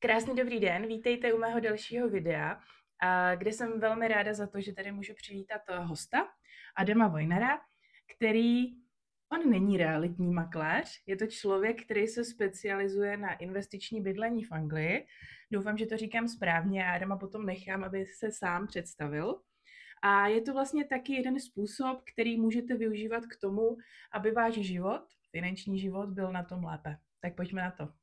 Krásný dobrý den, vítejte u mého dalšího videa, kde jsem velmi ráda za to, že tady můžu přivítat hosta, Adama Vojnara, on není realitní makléř, je to člověk, který se specializuje na investiční bydlení v Anglii. Doufám, že to říkám správně a Adama potom nechám, aby se sám představil. A je to vlastně taky jeden způsob, který můžete využívat k tomu, aby váš život, finanční život, byl na tom lépe. Tak pojďme na to.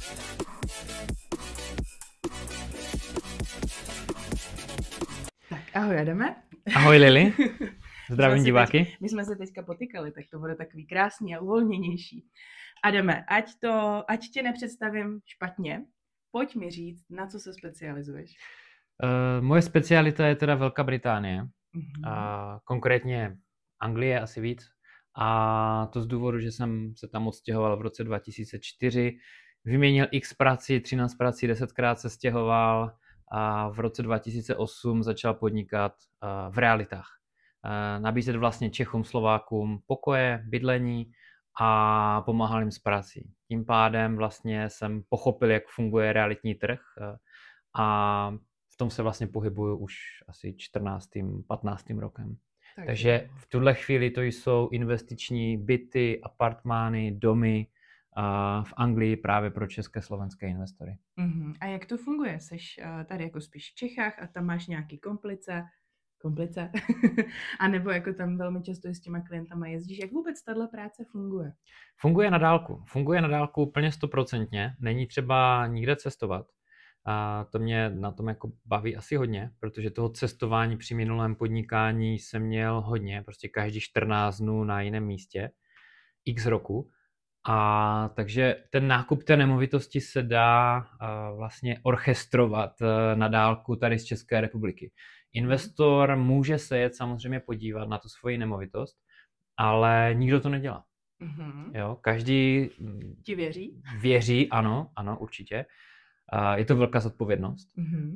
Tak, ahoj Adame. Ahoj Lili, zdravím diváky. My jsme se teďka potykali, tak to bude takový krásný a uvolněnější. Adame, ať tě nepředstavím špatně, pojď mi říct, na co se specializuješ. Moje specialita je teda Velká Británie, konkrétně Anglie asi víc. A to z důvodu, že jsem se tam odstěhoval v roce 2004, vyměnil x prací, 13 prací, 10krát se stěhoval a v roce 2008 začal podnikat v realitách. Nabízet vlastně Čechům, Slovákům pokoje, bydlení a pomáhal jim s prací. Tím pádem vlastně jsem pochopil, jak funguje realitní trh a v tom se vlastně pohybuju už asi 14. 15. rokem. Takže v tuhle chvíli to jsou investiční byty, apartmány, domy v Anglii právě pro české, slovenské investory. A jak to funguje? Seš tady jako spíš v Čechách a tam máš nějaký komplice? A nebo jako tam velmi často s těma klientama jezdíš? Jak vůbec tahle práce funguje? Funguje na dálku úplně 100%. Není třeba nikde cestovat. A to mě na tom jako baví asi hodně, protože toho cestování při minulém podnikání jsem měl hodně, prostě každý 14 dnů na jiném místě, x roku. A takže ten nákup té nemovitosti se dá vlastně orchestrovat na dálku tady z České republiky. Investor může se jet samozřejmě podívat na tu svoji nemovitost, ale nikdo to nedělá. Jo, každý ti věří? Věří, ano, určitě. Je to velká zodpovědnost.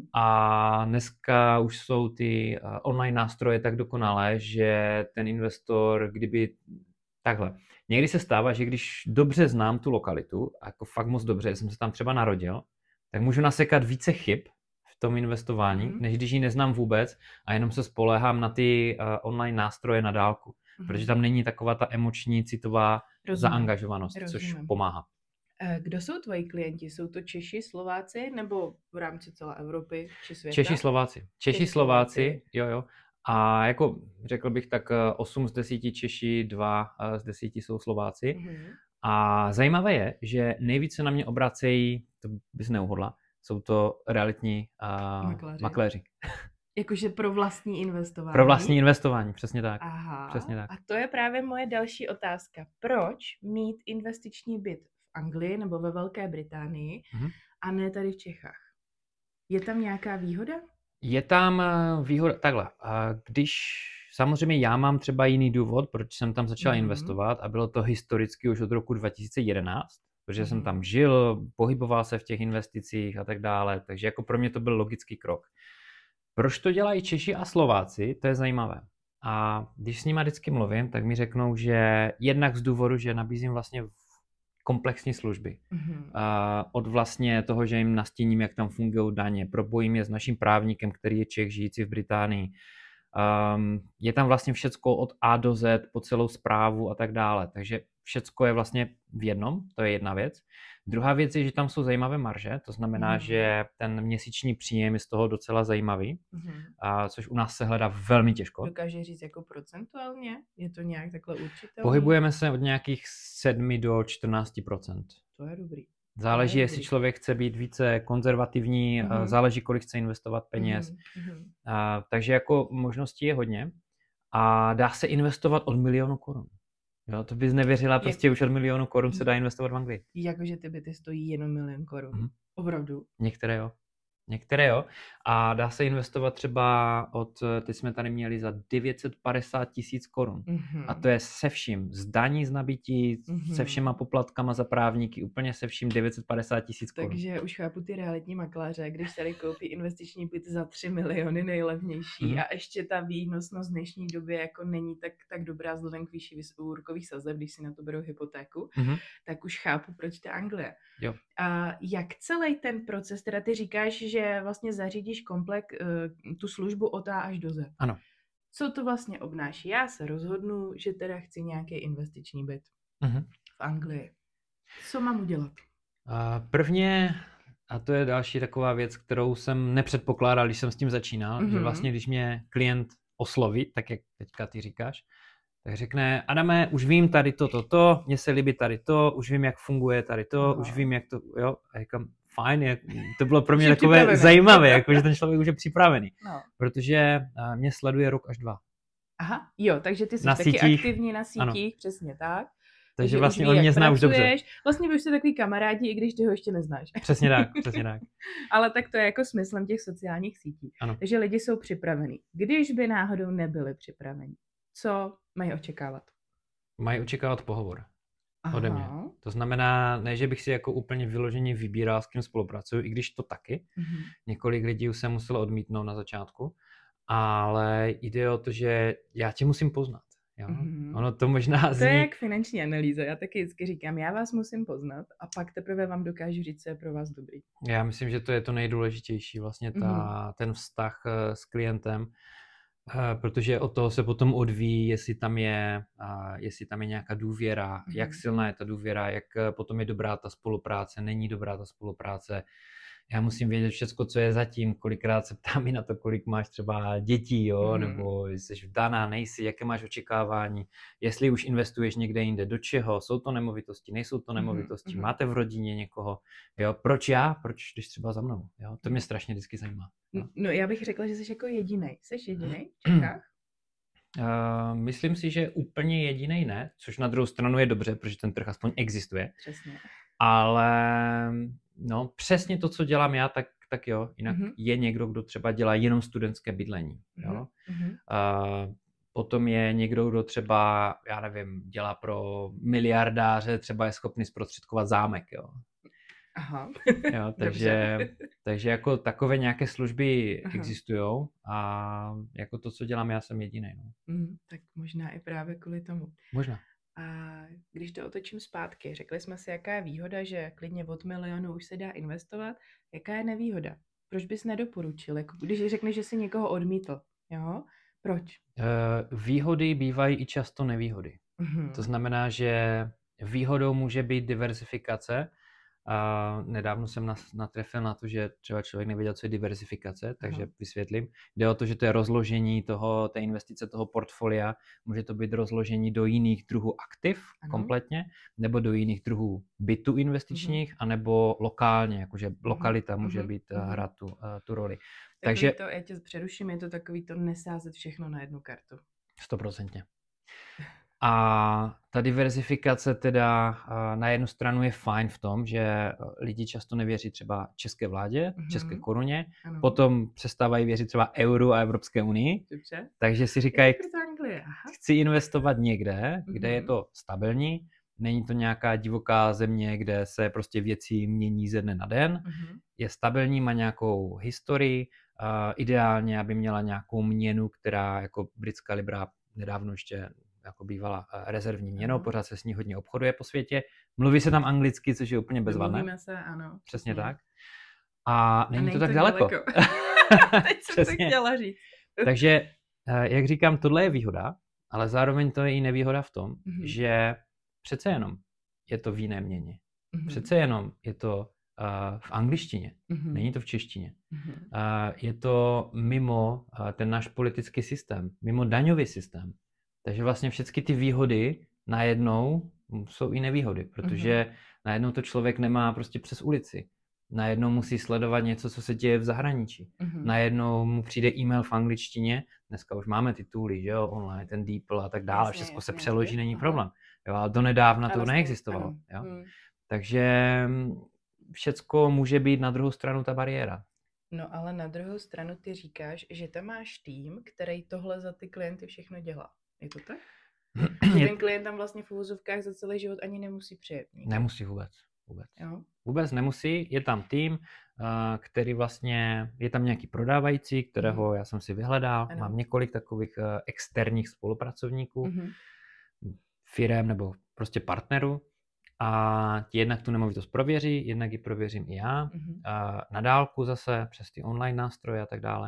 A dneska už jsou ty online nástroje tak dokonalé, že ten investor, takhle. Někdy se stává, že když dobře znám tu lokalitu, jako fakt moc dobře, jsem se tam třeba narodil, tak můžu nasekat více chyb v tom investování, než když ji neznám vůbec a jenom se spoléhám na ty online nástroje na dálku. Protože tam není taková ta emoční, citová zaangažovanost, což pomáhá. Kdo jsou tvoji klienti? Jsou to Češi, Slováci nebo v rámci celé Evropy či světa? Češi, Slováci, jo. A jako řekl bych tak 8 z 10 Češi, 2 z 10 jsou Slováci. A zajímavé je, že nejvíce na mě obracejí, to bys neuhodla, jsou to realitní makléři. Jakože pro vlastní investování? Pro vlastní investování, přesně tak. Aha, přesně tak. A to je právě moje další otázka. Proč mít investiční byt v Anglii nebo ve Velké Británii a ne tady v Čechách? Je tam nějaká výhoda? Je tam výhoda, takhle, když samozřejmě já mám třeba jiný důvod, proč jsem tam začal investovat a bylo to historicky už od roku 2011, protože jsem tam žil, pohyboval se v těch investicích a tak dále, takže jako pro mě to byl logický krok. Proč to dělají Češi a Slováci, to je zajímavé. A když s nimi vždycky mluvím, tak mi řeknou, že jednak z důvodu, že nabízím vlastně komplexní služby. Od vlastně toho, že jim nastíním, jak tam fungují daně, propojím je s naším právníkem, který je Čech žijící v Británii. Je tam vlastně všecko od A do Z, po celou správu a tak dále. Takže všecko je vlastně v jednom, to je jedna věc. Druhá věc je, že tam jsou zajímavé marže, to znamená, že ten měsíční příjem je z toho docela zajímavý, což u nás se hledá velmi těžko. Dokáže říct jako procentuálně? Je to nějak takhle určitelné? Pohybujeme se od nějakých 7 do 14%. To je dobrý. Záleží, jestli člověk chce být více konzervativní, záleží, kolik chce investovat peněz. Takže jako možností je hodně a dá se investovat od 1 000 000 korun. Jo, to bys nevěřila, prostě už od 1 000 000 korun se dá investovat v Anglii. Jakože ty byty stojí jenom 1 000 000 korun. Opravdu? Některé jo. A dá se investovat třeba teď jsme tady měli za 950 000 korun. A to je se vším, z daní z nabití, se všema poplatkama za právníky, úplně se vším 950 000 korun. Takže už chápu ty realitní makléře, když tady koupí investiční byt za 3 miliony nejlevnější a ještě ta výnosnost v dnešní době jako není tak dobrá vzhledem k výši úrokových sazeb, když si na to berou hypotéku, tak už chápu, proč ta Anglie. Jo. A jak celý ten proces, teda ty říkáš, že vlastně zařídíš komplet tu službu od A až do Z. Ano. Co to vlastně obnáší? Já se rozhodnu, že teda chci nějaký investiční byt v Anglii. Co mám udělat? Prvně, a to je další taková věc, kterou jsem nepředpokládal, když jsem s tím začínal, že vlastně když mě klient osloví, tak jak teďka ty říkáš, tak řekne, Adame, už vím tady to, mně se líbí tady to, už vím, jak funguje tady to, už vím, jak to, jo, a říkám, fajn, to bylo pro mě takové zajímavé, jako, že ten člověk už je připravený, protože mě sleduje rok až 2. Aha, jo, takže ty jsi taky aktivní na sítích, ano. Přesně tak. Takže vlastně on mě zná už dobře. Vlastně vy už jste takový kamarádi, i když ty ho ještě neznáš. Přesně tak, přesně tak. Ale tak to je jako smyslem těch sociálních sítí. Ano. Takže lidi jsou připravení. Když by náhodou nebyli připraveni, co mají očekávat? Mají očekávat pohovor ode mě. To znamená, ne, že bych si jako úplně vyloženě vybíral, s kým spolupracuju, i když to taky. Několik lidí už jsem musel odmítnout na začátku, ale jde o to, že já tě musím poznat. Jo? Ono to možná To je jak finanční analýza. Já taky vždycky říkám, já vás musím poznat a pak teprve vám dokážu říct, co je pro vás dobrý. Já myslím, že to je to nejdůležitější, vlastně ten vztah s klientem, protože od toho se potom odvíjí, jestli tam je nějaká důvěra, jak silná je ta důvěra, jak potom je dobrá ta spolupráce, není dobrá ta spolupráce. Já musím vědět všecko, co je zatím, kolikrát se ptám i na to, kolik máš třeba dětí, jo? Nebo jsi vdaná, nejsi, jaké máš očekávání, jestli už investuješ někde jinde, do čeho, jsou to nemovitosti, nejsou to nemovitosti, máte v rodině někoho, jo? Proč já, proč jdeš třeba za mnou, jo? To mě strašně vždycky zajímá. Jo? No já bych řekla, že jsi jako jedinej. Jsi jedinej v Čechách? Myslím si, že úplně jedinej ne, což na druhou stranu je dobře, protože ten trh aspoň existuje. Přesně. Ale no, přesně to, co dělám já, tak jo. Jinak je někdo, kdo třeba dělá jenom studentské bydlení. Jo? Potom je někdo, kdo třeba, já nevím, dělá pro miliardáře, třeba je schopný zprostředkovat zámek. Jo? Aha. Jo, takže jako takové nějaké služby existují a jako to, co dělám, já jsem jediný. No. Tak možná i právě kvůli tomu. Možná. A když to otočím zpátky, řekli jsme si, jaká je výhoda, že klidně od 1 milionu už se dá investovat. Jaká je nevýhoda? Proč bys nedoporučil? Jako když řekneš, že jsi někoho odmítl, jo? Proč? Výhody bývají i často nevýhody. To znamená, že výhodou může být diverzifikace. Nedávno jsem natrefil na to, že třeba člověk nevěděl, co je diverzifikace, takže vysvětlím. Jde o to, že to je rozložení té investice, toho portfolia. Může to být rozložení do jiných druhů aktiv kompletně, nebo do jiných druhů bytů investičních, anebo lokálně, jakože lokalita může být hrát tu roli. Takže to, já tě přeruším, je to takový to nesázet všechno na jednu kartu. 100%. A ta diverzifikace teda na jednu stranu je fajn v tom, že lidi často nevěří třeba české vládě, české koruně, potom přestávají věřit třeba euru a Evropské unii, takže si říkají, chci investovat někde, kde je to stabilní, není to nějaká divoká země, kde se prostě věci mění ze dne na den, je stabilní, má nějakou historii, ideálně, aby měla nějakou měnu, která jako britská libra nedávno ještě jako bývala rezervní měnou, pořád se s ní hodně obchoduje po světě. Mluví se tam anglicky, což je úplně bezvadné. Mluvíme se, ano. Přesně tak. A není to tak daleko. Teď jsem to chtěla říct. Takže, jak říkám, tohle je výhoda, ale zároveň to je i nevýhoda v tom, že přece jenom je to v jiné měně. Přece jenom je to v angličtině, není to v češtině. Je to mimo ten náš politický systém, mimo daňový systém. Takže vlastně všechny ty výhody najednou jsou i nevýhody, protože najednou to člověk nemá prostě přes ulici. Najednou musí sledovat něco, co se děje v zahraničí. Najednou mu přijde e-mail v angličtině, dneska už máme ty tooly, že jo, online, ten DeepL a tak dále, všechno se přeloží, není problém. Jo, ale donedávna to neexistovalo. Jo? Takže všecko může být na druhou stranu ta bariéra. No ale na druhou stranu ty říkáš, že tam máš tým, který tohle za ty klienty všechno dělá. Je to tak? Že ten klient tam vlastně v uvozovkách za celý život ani nemusí přijet. Nemusí vůbec. Jo? Vůbec nemusí, je tam tým, který vlastně, je tam nějaký prodávající, kterého já jsem si vyhledal, Ano. mám několik takových externích spolupracovníků, firem nebo prostě partnerů a ti jednak tu nemovitost prověří, jednak ji prověřím i já, na dálku zase přes ty online nástroje a tak dále.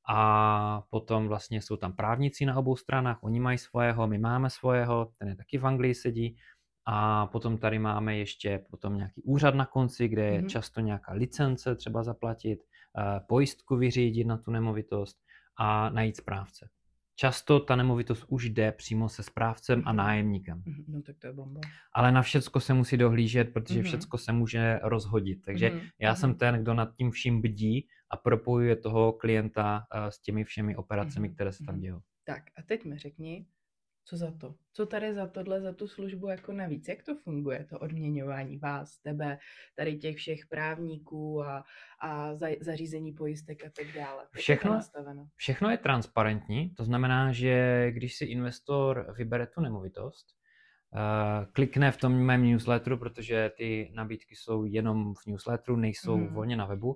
A potom vlastně jsou tam právníci na obou stranách, oni mají svého, my máme svého, ten je taky v Anglii sedí. A potom tady máme ještě potom nějaký úřad na konci, kde je často nějaká licence třeba zaplatit, pojistku vyřídit na tu nemovitost a najít správce. Často ta nemovitost už jde přímo se správcem a nájemníkem. No tak to je bomba. Ale na všecko se musí dohlížet, protože všecko se může rozhodit. Takže já jsem ten, kdo nad tím vším bdí a propojuje toho klienta s těmi všemi operacemi, které se tam dějí. Tak a teď mi řekni, co za to? Co tady za tohle, za tu službu jako navíc? Jak to funguje, to odměňování vás, tebe, tady těch všech právníků a zařízení pojistek a tak dále? Všechno je transparentní, to znamená, že když si investor vybere tu nemovitost, klikne v tom mém newsletteru, protože ty nabídky jsou jenom v newsletteru, nejsou volně na webu,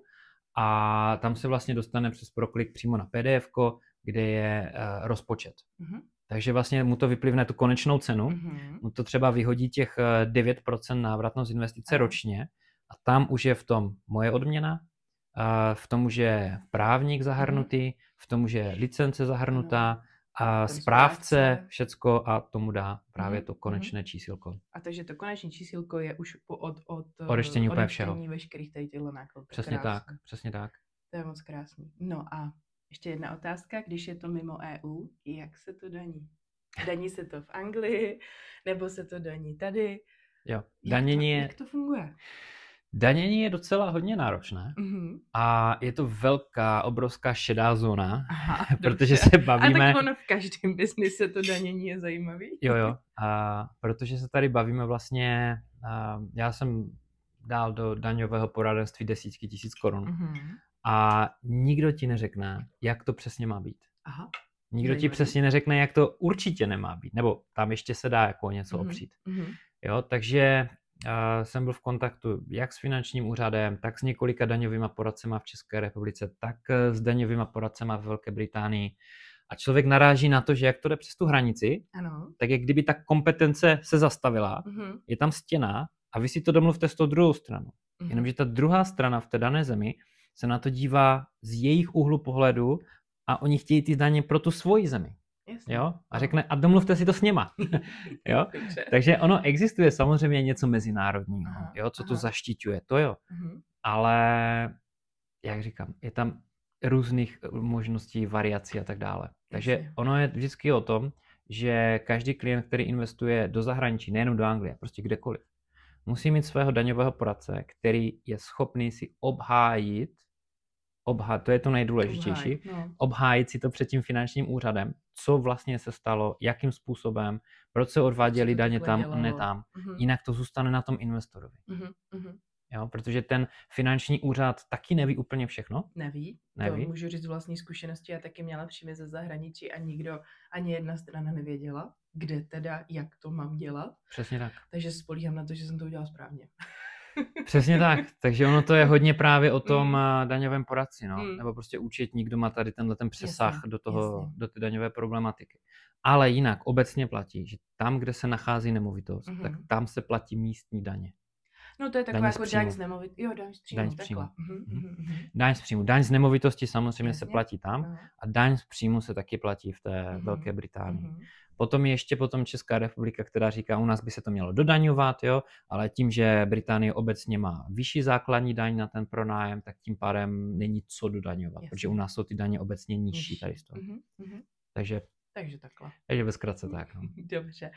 a tam se vlastně dostane přes proklik přímo na PDF-ko, kde je rozpočet. Takže vlastně mu to vyplivne tu konečnou cenu, mu to třeba vyhodí těch 9% návratnost investice ročně a tam už je v tom moje odměna, v tom už je právník zahrnutý, v tom už je licence zahrnutá, a správce, všecko a tomu dá právě to konečné čísílko. A takže to konečné čísílko je už od odečtení úplně všeho. Veškerých tady těchto nákladů. Přesně tak. To je moc krásný. No a ještě jedna otázka, když je to mimo EU, jak se to daní? Daní se to v Anglii, nebo se to daní tady? Jo, jak to funguje? Danění je docela hodně náročné a je to velká, obrovská šedá zóna, protože se bavíme... A tak ono v každém biznise to danění je zajímavý. Jo, protože se tady bavíme vlastně, já jsem dal do daňového poradenství desítky tisíc korun a nikdo ti neřekne, jak to přesně má být. Nikdo ti přesně neřekne, jak to určitě nemá být, nebo tam ještě se dá jako něco opřít. Jo, takže jsem byl v kontaktu jak s finančním úřadem, tak s několika daňovými poradcema v České republice, tak s daňovými poradcema v Velké Británii. A člověk naráží na to, že jak to jde přes tu hranici, tak jak kdyby ta kompetence se zastavila, je tam stěna a vy si to domluvte s tou druhou stranou. Jenomže ta druhá strana v té dané zemi se na to dívá z jejich úhlu pohledu a oni chtějí ty daně pro tu svoji zemi. Jo? A řekne, a domluvte si to s něma. Jo? Takže ono existuje samozřejmě něco mezinárodního, jo? Co to zaštiťuje, to jo. Ale, jak říkám, je tam různých možností, variací a tak dále. Takže ono je vždycky o tom, že každý klient, který investuje do zahraničí, nejen do Anglie, prostě kdekoliv, musí mít svého daňového poradce, který je schopný si obhájit, to je to nejdůležitější, obhájit si to před tím finančním úřadem, co vlastně se stalo, jakým způsobem, proč se odváděly daně tam a ne tam. Jinak to zůstane na tom investorovi. Jo, protože ten finanční úřad taky neví úplně všechno. Neví. To můžu říct z vlastní zkušenosti, já taky měla příjmy ze zahraničí a ani jedna strana nevěděla, kde teda, jak to mám dělat. Přesně tak. Takže spolíhám na to, že jsem to udělala správně. Přesně tak, takže ono to je hodně právě o tom daňovém poradci, nebo prostě účetník, kdo má tady ten přesah do té daňové problematiky. Ale jinak obecně platí, že tam, kde se nachází nemovitost, tak tam se platí místní daně. No to je taková jako daň z nemovitosti. Jo, daň z příjmu. Daň z příjmu. Daň z nemovitosti samozřejmě se platí tam a daň z příjmu se taky platí v té Velké Británii. Potom je ještě Česká republika, která říká, u nás by se to mělo dodaňovat, jo, ale tím, že Británie obecně má vyšší základní daň na ten pronájem, tak tím pádem není co dodaňovat, protože u nás jsou ty daně obecně nižší tady z toho. Takže takhle. Takže ve zkratce tak. No. Dobře.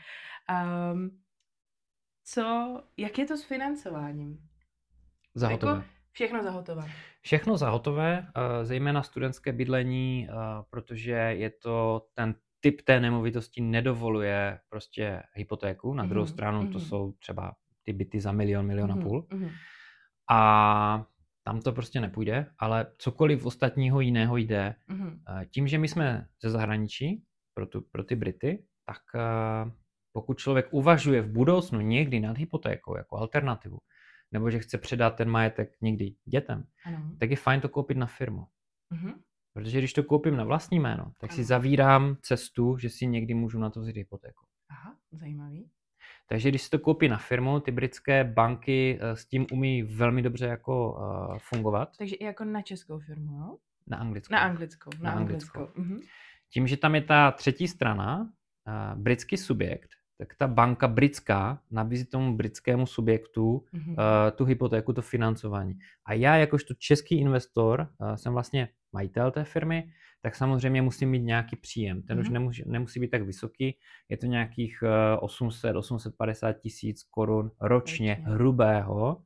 Jak je to s financováním? Za hotové. Jako všechno za hotové. Všechno za hotové, zejména studentské bydlení, protože je to ten typ té nemovitosti nedovoluje prostě hypotéku. Na druhou stranu to jsou třeba ty byty za milion a půl. A tam to prostě nepůjde, ale cokoliv ostatního jiného jde. Tím, že my jsme ze zahraničí, pro ty Brity, tak pokud člověk uvažuje v budoucnu někdy nad hypotékou jako alternativu, nebo že chce předat ten majetek někdy dětem, tak je fajn to koupit na firmu. Protože když to koupím na vlastní jméno, tak si zavírám cestu, že si někdy můžu na to vzít hypotéku. Aha, zajímavý. Takže když si to koupí na firmu, ty britské banky s tím umí velmi dobře jako fungovat. Takže i jako na českou firmu, jo? Na anglickou. Na anglickou. Tím, že tam je ta třetí strana, britský subjekt, tak ta banka britská nabízí tomu britskému subjektu tu hypotéku, to financování. A já jakožto český investor jsem vlastně majitel té firmy, tak samozřejmě musím mít nějaký příjem. Ten už nemusí být tak vysoký, je to nějakých 800-850 tisíc korun ročně hrubého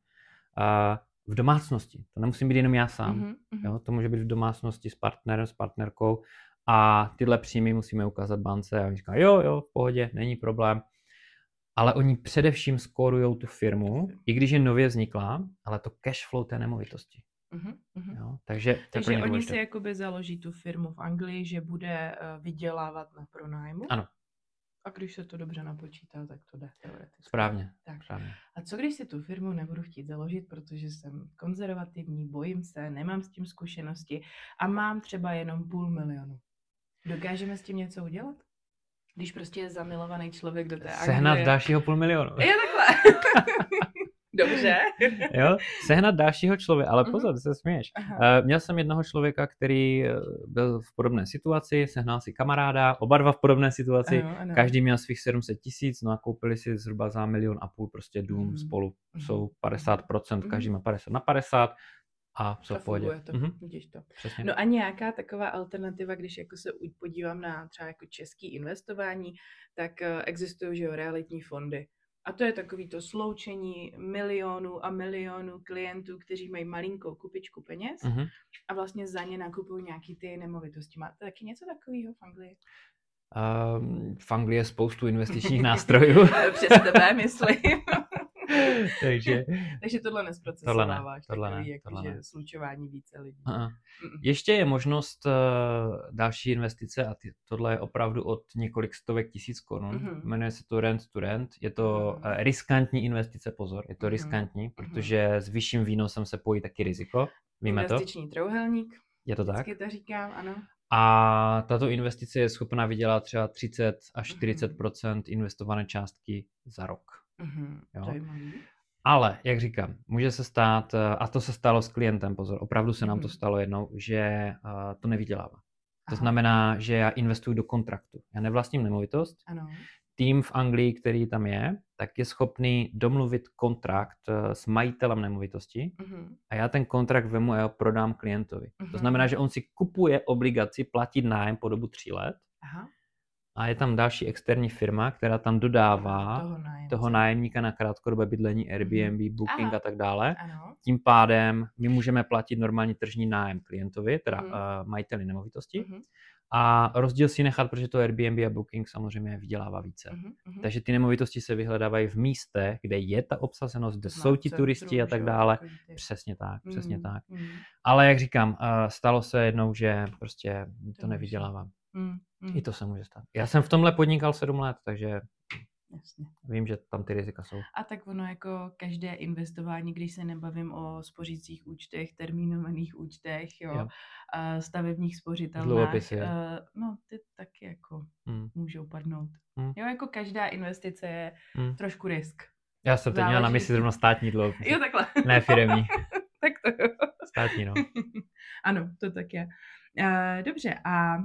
v domácnosti. To nemusím být jenom já sám. Jo? To může být v domácnosti s partnerem, s partnerkou a tyhle příjmy musíme ukázat bance a oni říkají, jo, v pohodě, není problém. Ale oni především skórujou tu firmu, i když je nově vzniklá, ale to cash flow té nemovitosti. Jo? Takže oni si jakoby založí tu firmu v Anglii, že bude vydělávat na pronájmu. Ano. A když se to dobře napočítá, tak to jde teoreticky. Správně. A co když si tu firmu nebudu chtít založit, protože jsem konzervativní, bojím se, nemám s tím zkušenosti a mám třeba jenom 500 000. Dokážeme s tím něco udělat? Když prostě je zamilovaný člověk do té Anglie. Sehnat dalšího 500 000. Jo, takhle. Dobře. Jo, sehnat dalšího člověka, ale pozor, se směješ. Měl jsem jednoho člověka, který byl v podobné situaci, sehnal si kamaráda, oba dva v podobné situaci, ano. Každý měl svých 700 000, no a koupili si zhruba za 1,5 milionu prostě dům spolu. Jsou 50%, každý má 50/50 a jsou v pohodě. Vidíš to. Přesně. No a nějaká taková alternativa, když jako se podívám na třeba jako český investování, tak existují, že jo, realitní fondy. A to je takový to sloučení milionů a milionů klientů, kteří mají malinkou kupičku peněz a vlastně za ně nakupují nějaký ty nemovitosti. Máte taky něco takového v Anglii? V Anglii je spoustu investičních nástrojů. Přes tebe, myslím. Takže tohle nesprocesováváš, jakože slučování více lidí. Ještě je možnost další investice a tohle je opravdu od několik stovek tisíc korun. Jmenuje se to rent to rent. Je to riskantní investice, pozor, je to riskantní, protože s vyšším výnosem se pojí taky riziko. Víme to? Investiční trouhelník. Je to tak? Vždycky to říkám, ano. A tato investice je schopná vydělat třeba 30 až 40% investované částky za rok. Jo? Ale, jak říkám, může se stát, a to se stalo s klientem, pozor, opravdu se nám to stalo jednou, že to nevydělává. To znamená, že já investuju do kontraktu. Já nevlastním nemovitost. Ano. Tým v Anglii, který tam je, tak je schopný domluvit kontrakt s majitelem nemovitosti a já ten kontrakt vemu a já ho prodám klientovi. To znamená, že on si kupuje obligaci platit nájem po dobu 3 let. Aha. A je tam další externí firma, která tam dodává toho nájemníka na krátkodobé bydlení, Airbnb, Booking a tak dále. Ano. Tím pádem my můžeme platit normální tržní nájem klientovi, teda majiteli nemovitosti. A rozdíl si nechat, protože to Airbnb a Booking samozřejmě vydělává více. Takže ty nemovitosti se vyhledávají v místech, kde je ta obsazenost, kde jsou ti turisti a tak dále. Přesně tak. Ale jak říkám, stalo se jednou, že prostě to nevydělává. I to se může stát. Já jsem v tomhle podnikal 7 let, takže Jasně. Vím, že tam ty rizika jsou. A tak ono jako každé investování, když se nebavím o spořících účtech, termínovaných účtech, jo. Stavebních spořitelnách, no ty taky jako můžou padnout. Jo, jako každá investice je trošku risk. Já jsem teď měla na mysli zrovna státní dluhopis. Jo, takhle. Ne firemní. Tak to jo. Státní, no. Ano, to tak je. Dobře, a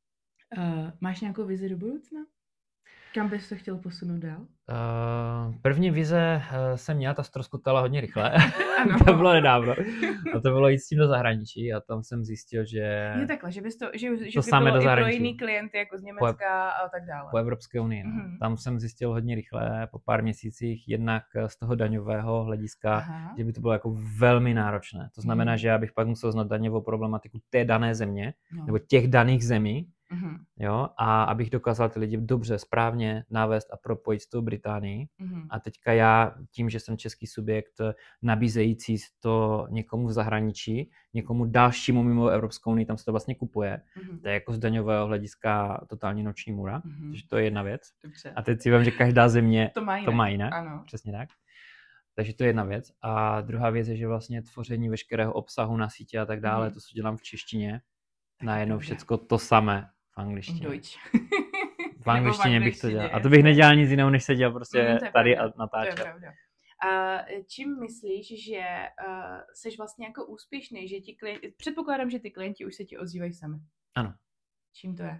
máš nějakou vizi do budoucna? Kam bys to chtěl posunout dál? První vize jsem měla, ta ztroskotala hodně rychle. To bylo nedávno. A to bylo jít s tím do zahraničí a tam jsem zjistil, že... Je takhle, že bys to by bylo i pro jiný klienty, jako z Německa a tak dále. Po Evropské unii. No. Tam jsem zjistil hodně rychle, po pár měsících, jednak z toho daňového hlediska, že by to bylo jako velmi náročné. To znamená, že já bych pak musel znát daňovou problematiku té dané země, nebo těch daných zemí. Jo, a abych dokázal ty lidi dobře, správně navést a propojit s tou Británií. A teďka já tím, že jsem český subjekt nabízející to někomu v zahraničí, někomu dalšímu mimo Evropskou unii, tam se to vlastně kupuje. To je jako z daňového hlediska totální noční můra, takže to je jedna věc. Dobře. A teď si vím, že každá země to má jinak. Ano. Přesně tak. Takže to je jedna věc. A druhá věc je, že vlastně tvoření veškerého obsahu na sítě a tak dále, to, co dělám v češtině, najednou všecko to samé v angličtině. V angličtině bych to dělal. A to bych nedělal nic jiného, než seděl prostě tady a natáčel. To je pravda. A čím myslíš, že jsi vlastně jako úspěšný, že ti klienti, předpokládám, že ty klienti už se ti ozývají sami. Ano. Čím to je?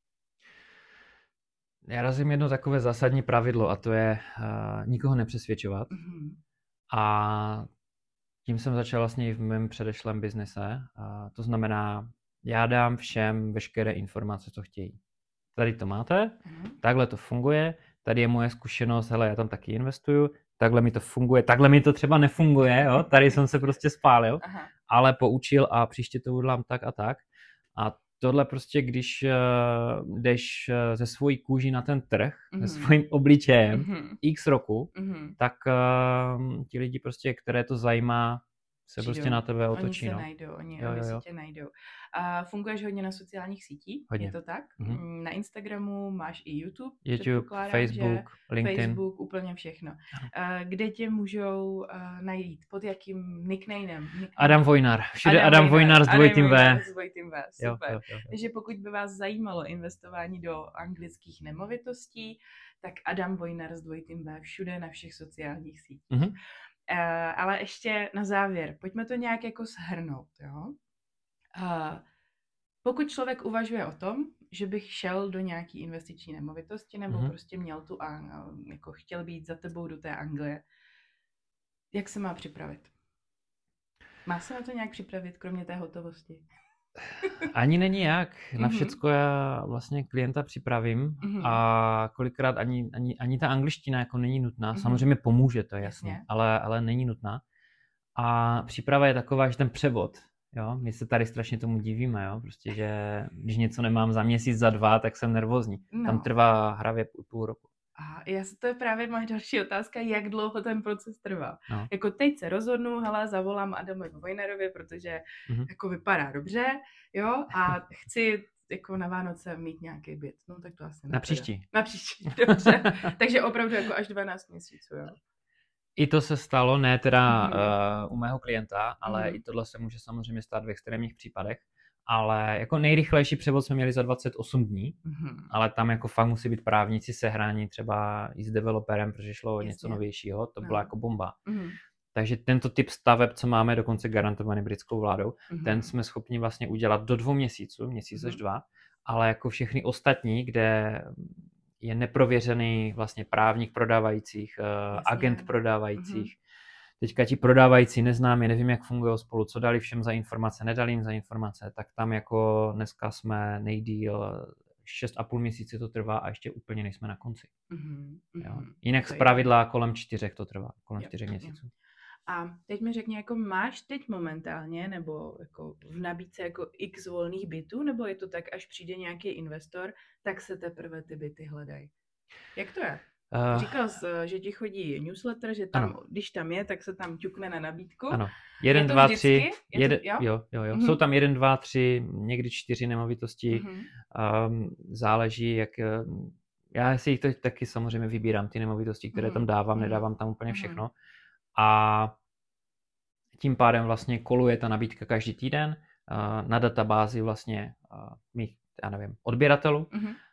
Já razím jedno takové zásadní pravidlo a to je nikoho nepřesvědčovat. A tím jsem začal vlastně i v mém předešlém biznise. To znamená, já dám všem veškeré informace, co chtějí. Tady to máte, takhle to funguje, tady je moje zkušenost, hele, já tam taky investuju, takhle mi to funguje, takhle mi to třeba nefunguje, jo? Tady jsem se prostě spálil, ale poučil a příště to udělám tak a tak. A tohle prostě, když jdeš ze svojí kůží na ten trh, se svým obličejem x roku, tak ti lidi prostě, které to zajímá, se prostě na tebe otočí. Oni se najdou, oni si tě najdou. A funguješ hodně na sociálních sítích, hodně. Je to tak? Na Instagramu máš i YouTube, Facebook, LinkedIn. Facebook, úplně všechno. Kde tě můžou najít? Pod jakým nicknamem? Adam Vojnar. Všude Adam Vojnar s dvojitým V. Super. Jo. Takže pokud by vás zajímalo investování do anglických nemovitostí, tak Adam Vojnar s dvojitým V všude na všech sociálních sítích. Ale ještě na závěr, pojďme to nějak jako shrnout, jo? Pokud člověk uvažuje o tom, že bych šel do nějaký investiční nemovitosti nebo prostě měl jako chtěl být za tebou do té Anglie, jak se má připravit? Má se na to nějak připravit, kromě té hotovosti? Ani není jak. Na všecko já vlastně klienta připravím a kolikrát ani ta angličtina jako není nutná. Samozřejmě pomůže, to je jasně, ale není nutná. A příprava je taková, že ten převod, jo, my se tady strašně tomu divíme, jo, prostě, že když něco nemám za měsíc, za 2, tak jsem nervózní. Tam trvá hravě půl roku. A to je právě moje další otázka, jak dlouho ten proces trvá. Jako teď se rozhodnu, hele, zavolám Adamovi Vojnarovi, protože jako vypadá dobře, jo, a chci jako na Vánoce mít nějaký byt. No tak to asi na příští. Na příští, dobře. Takže opravdu jako až 12 měsíců, jo. I to se stalo, ne teda u mého klienta, ale i tohle se může samozřejmě stát v extrémních případech. Ale jako nejrychlejší převod jsme měli za 28 dní, ale tam jako fakt musí být právníci sehrání třeba i s developerem, protože šlo o něco novějšího, to byla jako bomba. Takže tento typ staveb, co máme dokonce garantovaný britskou vládou, ten jsme schopni vlastně udělat do 2 měsíců, měsíc až 2, ale jako všechny ostatní, kde je neprověřený vlastně právník prodávajících, agent prodávajících, teďka ti prodávající neznámí, nevím, jak fungují spolu, co dali všem za informace, nedali jim za informace, tak tam jako dneska jsme nejdýl 6,5 měsíce to trvá a ještě úplně nejsme na konci. Jo. Jinak zpravidla kolem 4 to trvá, kolem 4 měsíců. A teď mi řekni, jako máš teď momentálně, nebo jako v nabídce jako x volných bytů, nebo je to tak, až přijde nějaký investor, tak se teprve ty byty hledají? Jak to je? Říkal jsi, že ti chodí newsletter, že tam, když tam je, tak se tam ťukne na nabídku. Ano. 1, 2, 3. Jo. Jsou tam 1, 2, 3, někdy 4 nemovitosti. Záleží, jak... Já si jich taky samozřejmě vybírám, ty nemovitosti, které tam dávám, nedávám tam úplně všechno. A tím pádem vlastně koluje ta nabídka každý týden na databázi vlastně mých, já nevím, odběratelů.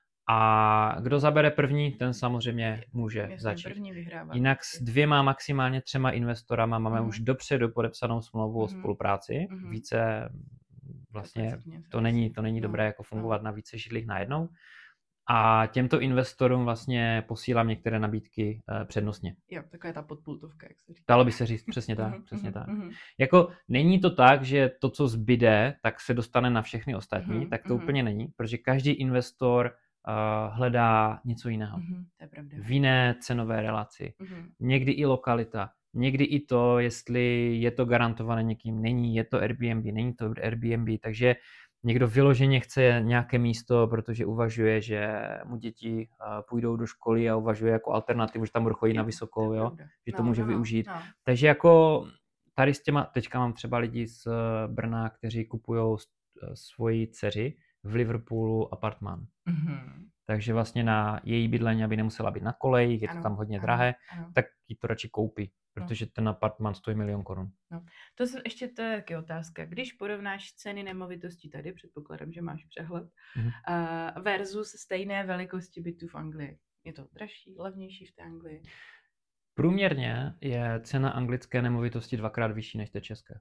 A kdo zabere první, ten samozřejmě může začít. Jinak s 2, maximálně 3 investorama máme už dopředu podepsanou smlouvu o spolupráci. Více vlastně to není dobré jako fungovat na více židlích najednou. A těmto investorům vlastně posílám některé nabídky přednostně. Jo, taková ta podpultovka, jak se říká. Dalo by se říct, přesně tak, přesně tak. Jako není to tak, že to, co zbyde, tak se dostane na všechny ostatní, tak to úplně není, protože každý investor hledá něco jiného. To je pravda. V jiné cenové relaci. Někdy i lokalita. Někdy i to, jestli je to garantované někým, není, je to Airbnb, není to Airbnb, takže někdo vyloženě chce nějaké místo, protože uvažuje, že mu děti půjdou do školy a uvažuje jako alternativu, že tam budou chodit na vysokou, jo? Že to může využít. Takže jako tady s těma, teďka mám třeba lidi z Brna, kteří kupují svoji dceři v Liverpoolu apartmán. Takže vlastně na její bydlení, aby nemusela být na kolejích, je to tam hodně drahé, tak ji to radši koupí, protože ten apartmán stojí 1 000 000 korun. To je taky otázka. Když porovnáš ceny nemovitostí tady, předpokládám, že máš přehled, versus stejné velikosti bytů v Anglii. Je to dražší, levnější v té Anglii? Průměrně je cena anglické nemovitosti 2x vyšší než té české.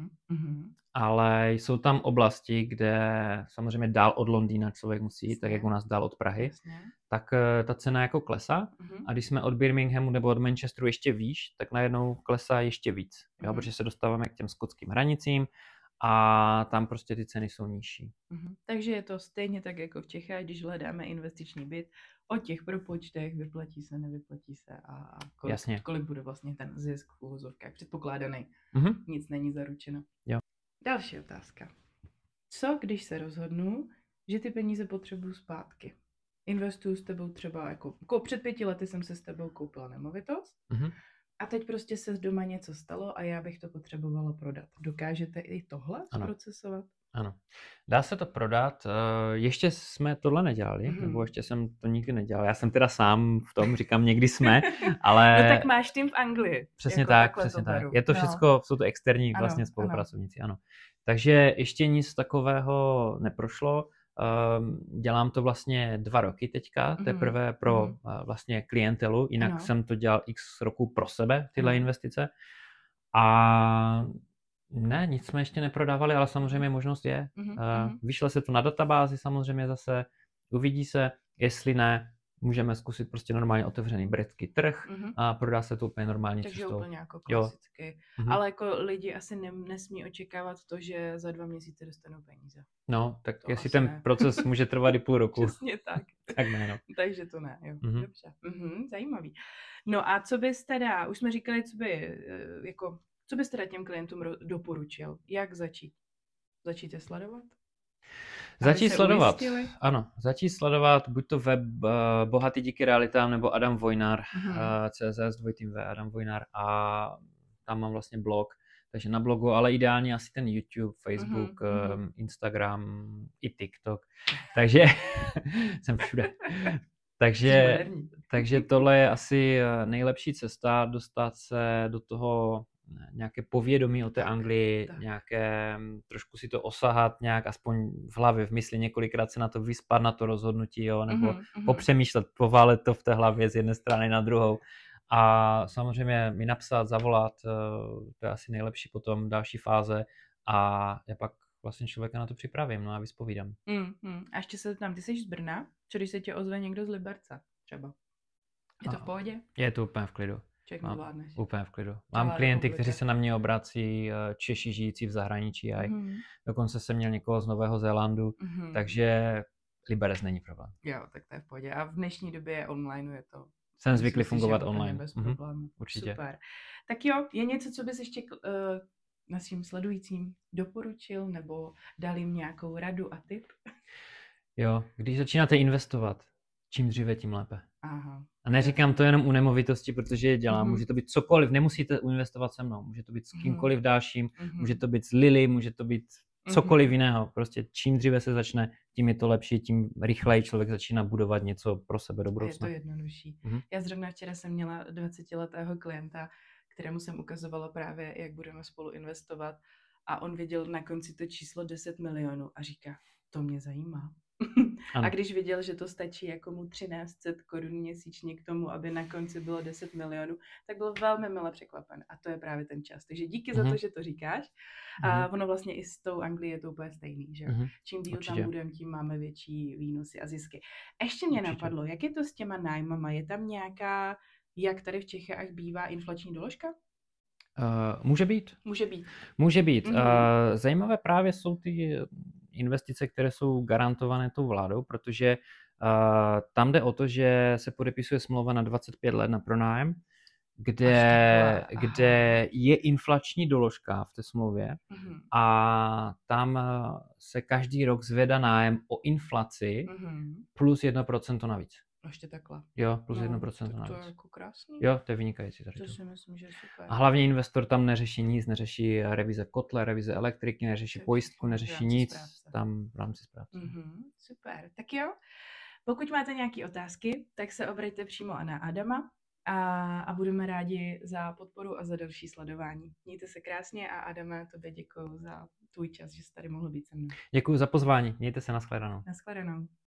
Ale jsou tam oblasti, kde samozřejmě dál od Londýna člověk musí, tak jak u nás dál od Prahy, tak ta cena jako klesá. A když jsme od Birminghamu nebo od Manchesteru ještě výš, tak najednou klesá ještě víc. Jo? Protože se dostáváme k těm skotským hranicím a tam prostě ty ceny jsou nižší. Takže je to stejně tak jako v Čechách, když hledáme investiční byt, o těch propočtech, vyplatí se, nevyplatí se a kolik bude vlastně ten zisk v uvozovkách předpokládaný. Nic není zaručeno. Jo. Další otázka. Co, když se rozhodnu, že ty peníze potřebuju zpátky? Investuju s tebou třeba, jako před 5 lety jsem se s tebou koupila nemovitost a teď prostě se doma něco stalo a já bych to potřebovala prodat. Dokážete i tohle zprocesovat? Ano. Dá se to prodat. Ještě jsme tohle nedělali, nebo ještě jsem to nikdy nedělal. Já jsem teda sám v tom, říkám, někdy jsme, ale... No tak máš tým v Anglii. Přesně jako tak, přesně tak. Je to všechno, jsou to externí vlastně spolupracovníci, ano. Takže ještě nic takového neprošlo. Dělám to vlastně 2 roky teďka, teprve pro vlastně klientelu, jinak jsem to dělal x roků pro sebe, tyhle investice. A ne, nic jsme ještě neprodávali, ale samozřejmě možnost je. Vyšle se to na databázi samozřejmě zase, uvidí se, jestli ne, můžeme zkusit prostě normálně otevřený britský trh a prodá se to úplně normální cestou. Takže úplně jako klasicky. Ale jako lidi asi nesmí očekávat to, že za 2 měsíce dostanou peníze. No, tak to jestli ten proces může trvat i půl roku. Přesně tak. Tak ne, no. Takže to ne, jo. Dobře. Zajímavý. No a co bys teda, už jsme říkali, co bys teda těm klientům doporučil? Jak začít? Začít je sledovat? Začít sledovat, ano. Začít sledovat buď to web Bohatý díky realitám nebo Adam Vojnar, CZ, Adam Vojnar a tam mám vlastně blog, takže na blogu, ale ideálně asi ten YouTube, Facebook, Instagram i TikTok, takže jsem všude. Takže tohle je asi nejlepší cesta dostat se do toho nějaké povědomí o té Anglii, nějaké, trošku si to osahat nějak, aspoň v hlavě, v mysli několikrát se na to vyspat, na to rozhodnutí, jo, nebo popřemýšlet, poválet to v té hlavě z jedné strany na druhou. A samozřejmě mi napsat, zavolat, to je asi nejlepší potom další fáze a já pak vlastně člověka na to připravím, no a vyspovídám. A ještě se tam, ty jsi z Brna, co když se tě ozve někdo z Liberce třeba? Je to v pohodě? Je to úplně v klidu. Úplně v klidu. Mám Celá klienty, republika. kteří se na mě obrací, Češi žijící v zahraničí, a dokonce jsem měl někoho z Nového Zélandu, takže Liberec není problém. Jo, tak to je v pohodě. A v dnešní době online je to... Jsem zvyklý fungovat online. Bez problémů. Určitě. Super. Tak jo, je něco, co bys ještě našim sledujícím doporučil, nebo dal jim nějakou radu a tip? Jo, když začínáte investovat, čím dříve, tím lépe. Aha. A neříkám to jenom u nemovitosti, protože je dělám. Může to být cokoliv, nemusíte investovat se mnou. Může to být s kýmkoliv dalším, může to být s Lily, může to být cokoliv jiného. Prostě čím dříve se začne, tím je to lepší, tím rychleji člověk začíná budovat něco pro sebe do budoucna. Je to jednodušší. Já zrovna včera jsem měla 20letého klienta, kterému jsem ukazovala právě, jak budeme spolu investovat, a on viděl na konci to číslo 10 milionů a říká, to mě zajímá. A když viděl, že to stačí jako mu 1300 korun měsíčně k tomu, aby na konci bylo 10 milionů, tak byl velmi mile překvapen. A to je právě ten čas. Takže díky za to, že to říkáš. A ono vlastně i s tou Anglií je to úplně stejný, že čím díl tam budeme, tím máme větší výnosy a zisky. Ještě mě napadlo, jak je to s těma nájmama? Je tam nějaká, jak tady v Čechách bývá, inflační doložka? Může být. Může být. Zajímavé právě jsou ty investice, které jsou garantované tou vládou, protože tam jde o to, že se podepisuje smlouva na 25 let na pronájem kde je inflační doložka v té smlouvě a tam se každý rok zvedá nájem o inflaci plus 1% navíc. Ještě takhle. Jo, plus 1% navíc. To je jako krásný. Jo, to je vynikající. To si myslím, že je super. A hlavně investor tam neřeší nic, neřeší revize kotle, revize elektriky, neřeší pojistku, neřeší nic. Tam v rámci správce. Super. Tak jo, pokud máte nějaké otázky, tak se obraťte přímo na Adama a budeme rádi za podporu a za další sledování. Mějte se krásně a Adame, tobě děkuju za tvůj čas, že jsi tady mohl být se mnou. Děkuji za pozvání. Mějte se, nashledanou. Nashledanou.